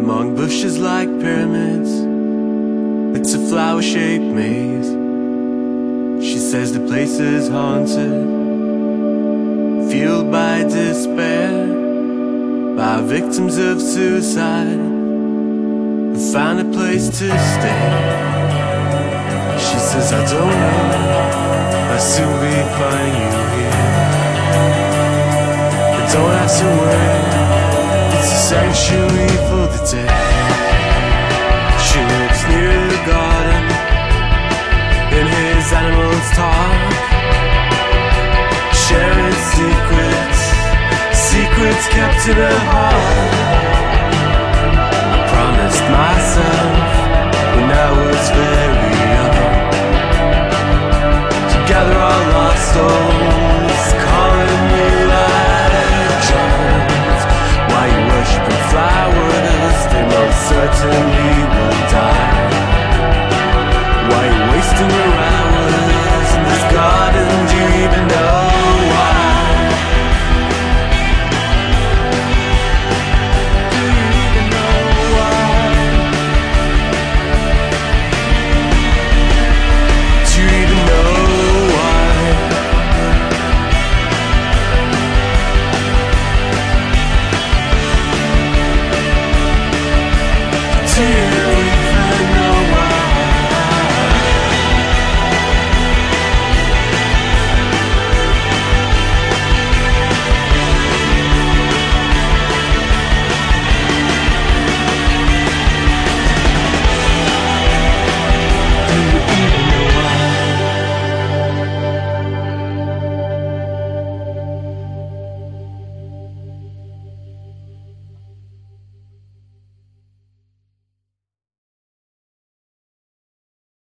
among bushes like pyramids. It's a flower-shaped maze. She says the place is haunted, fueled by despair, by victims of suicide who found a place to stay. She says, I don't know, I'll soon be finding you here. But don't have to worry, it's a sanctuary for the dead. She lives near the garden, and his animals talk, sharing secrets, secrets kept in her heart. I promised myself when I was very young to gather our lost souls